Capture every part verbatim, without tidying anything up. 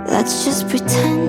Let's just pretend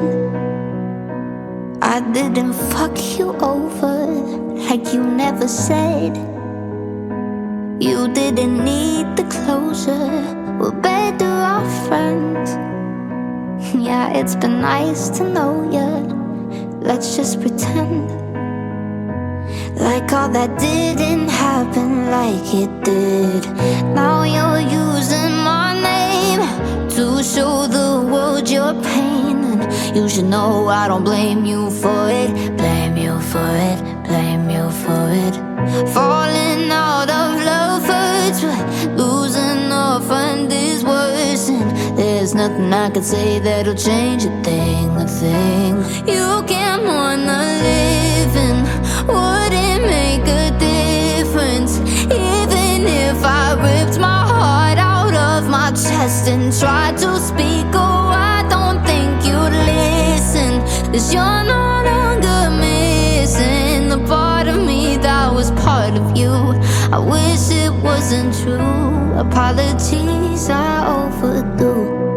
I didn't fuck you over like you never said. You didn't need the closure, we're better off friends. Yeah, it's been nice to know ya. Let's just pretend like all that didn't happen like it did. Now you're using my name to show the world your pain, and you should know I don't blame you for it. Blame you for it, blame you for it. Falling out of love hurts, but losing a friend is worse. And there's nothing I could say that'll change a thing, a thing. You can't mourn the living, wouldn't make a difference. Even if I ripped my heart out of my chest and tried to speak, oh, I don't think you'd listen. 'Cause you're no longer missing the part of me that was part of you. I wish it wasn't true. Apologies I overdo.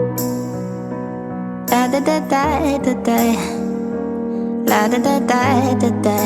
Da da da da da da, la da da da da da.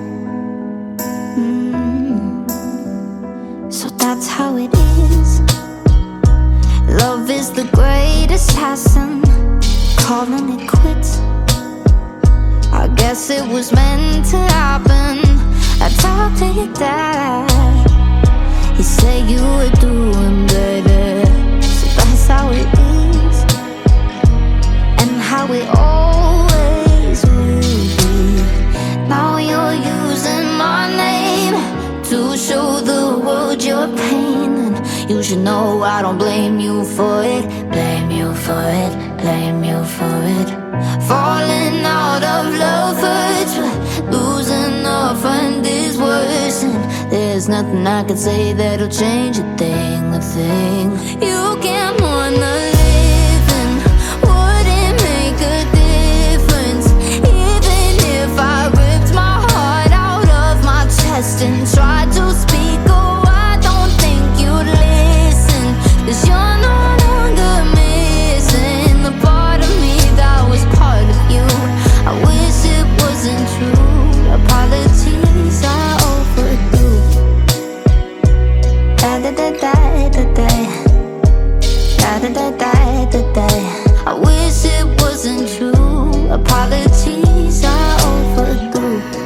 Mm. So that's how it is. Love is the great assassin, calling it quits. I guess it was meant to happen. I talked to your dad, he said you were doing better. So that's how it is, and how it always will be. Now you're using my name to show the world your pain, and you should know I don't blame you for it. Blame you for it, blame you for it. Falling out of love hurts, but losing a friend is worse. And there's nothing I could say that'll change a thing, a thing. You can't mourn the living, wouldn't make a difference. Even if I ripped my heart out of my chest and tried to speak, oh, I don't think you'd listen. 'Cause you're no longer missing the part of me that was part of you. I wish it wasn't true. Apologies I overdo. Da da da da da da, da da da da da da. I wish it wasn't true. Apologies I overdo.